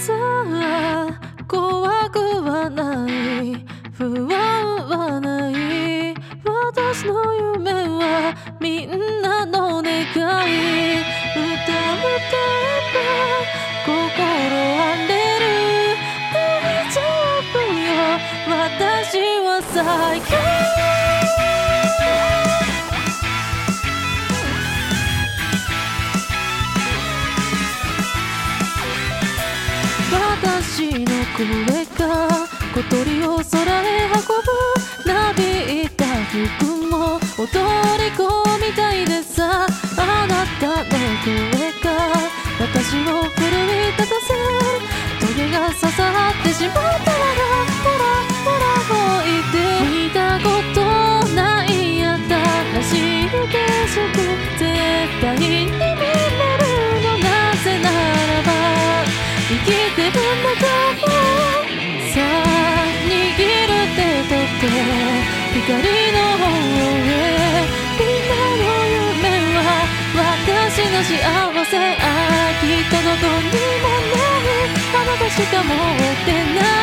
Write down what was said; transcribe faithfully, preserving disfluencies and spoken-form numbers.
さあ怖くはない不安はない私の夢はみんなの願い歌歌えば心晴れる大丈夫よ私は最強私の声が小鳥を空へ運ぶなびいた服も踊り子みたいでさあなたの声が私を奮い立たせる棘が刺さってしまったらほらほら置いて見たことない新しい景色絶対に見れるのなぜならば生きてるんだとさあ握る手と手光の方へみんなの夢は私の幸せああきっとどこにもないあなたしか持ってない